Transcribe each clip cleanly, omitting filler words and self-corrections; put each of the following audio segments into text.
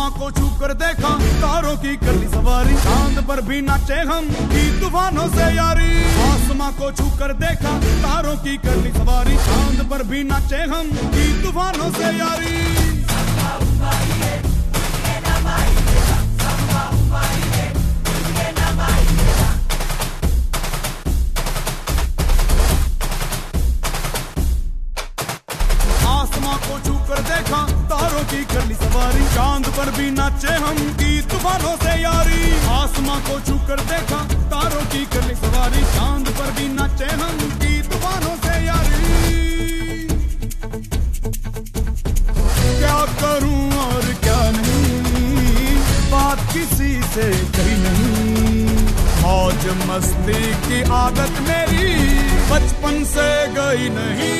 आसमां को छू कर देखा तारों की कर ली सवारी, चांद पर भी नाचे हम की तूफानों से यारी। आसमां को छू कर देखा तारों की कर ली सवारी, चांद पर भी नाचे हम की तूफानों से यारी। को छू कर देखा तारों की कर ली सवारी, चांद पर भी नाचे हम की तूफानों से यारी। आसमां को छू कर देखा तारों की कर ली सवारी, चांद पर भी नाचे हम की तूफानों से यारी। क्या करूं और क्या नहीं, बात किसी से कही नहीं। मौज मस्ती की आदत मेरी बचपन से गई नहीं।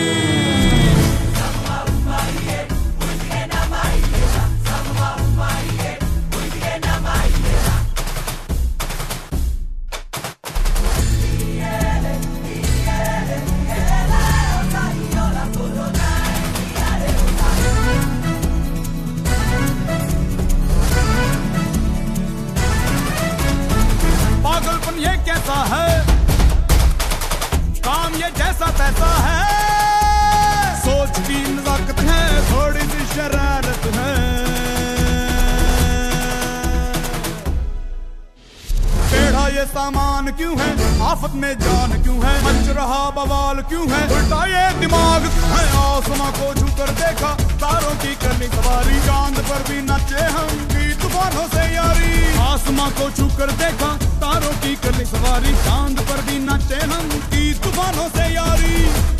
ये कैसा है काम, ये जैसा तैसा है। सोच की नजाकत है, थोड़ी सी शरारत है। टेढ़ा ये सामान क्यों है, आफत में जान क्यों है, मच रहा बवाल क्यों है, उल्टा ये दिमाग क्यों है। आसमां को छू कर देखा तारों की करनी सवारी, चांद पर भी नाचे हम की तूफानों से यारी। आसमां को छू कर देखा तारों की करनी सवारी, चांद पर भी नाचे हम की तूफानों से यारी।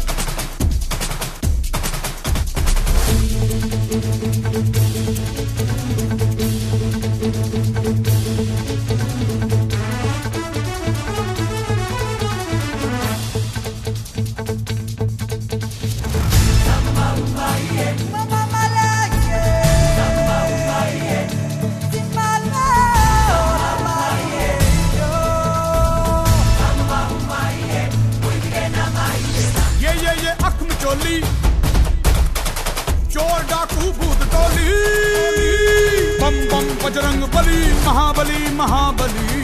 चोर डाकू भूत टोली, बम बम बजरंग बली, महाबली महाबली।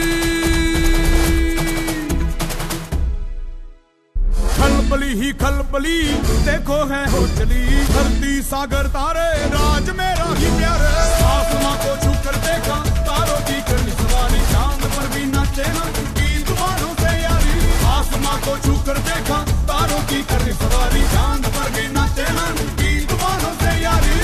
खलबली ही खलबली देखो है हो चली, धरती सागर तारे राज मेरा ही प्यारे। आसमां को छू कर देखा तारों की करनी सवारी, चांद पर भी नाचे हम की तूफानों से यारी। आसमां को छू कर देखा तारों की करनी सवारी, चांद पर भी नाचे हम की तूफानों से यारी।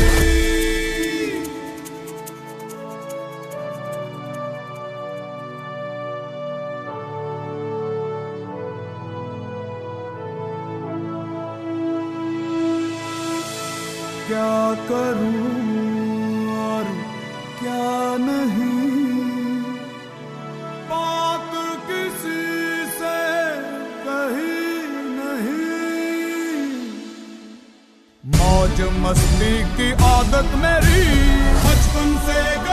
क्या करूं और क्या नहीं, बात किसी से कही नहीं। मौज मस्ती की आदत मेरी बचपन से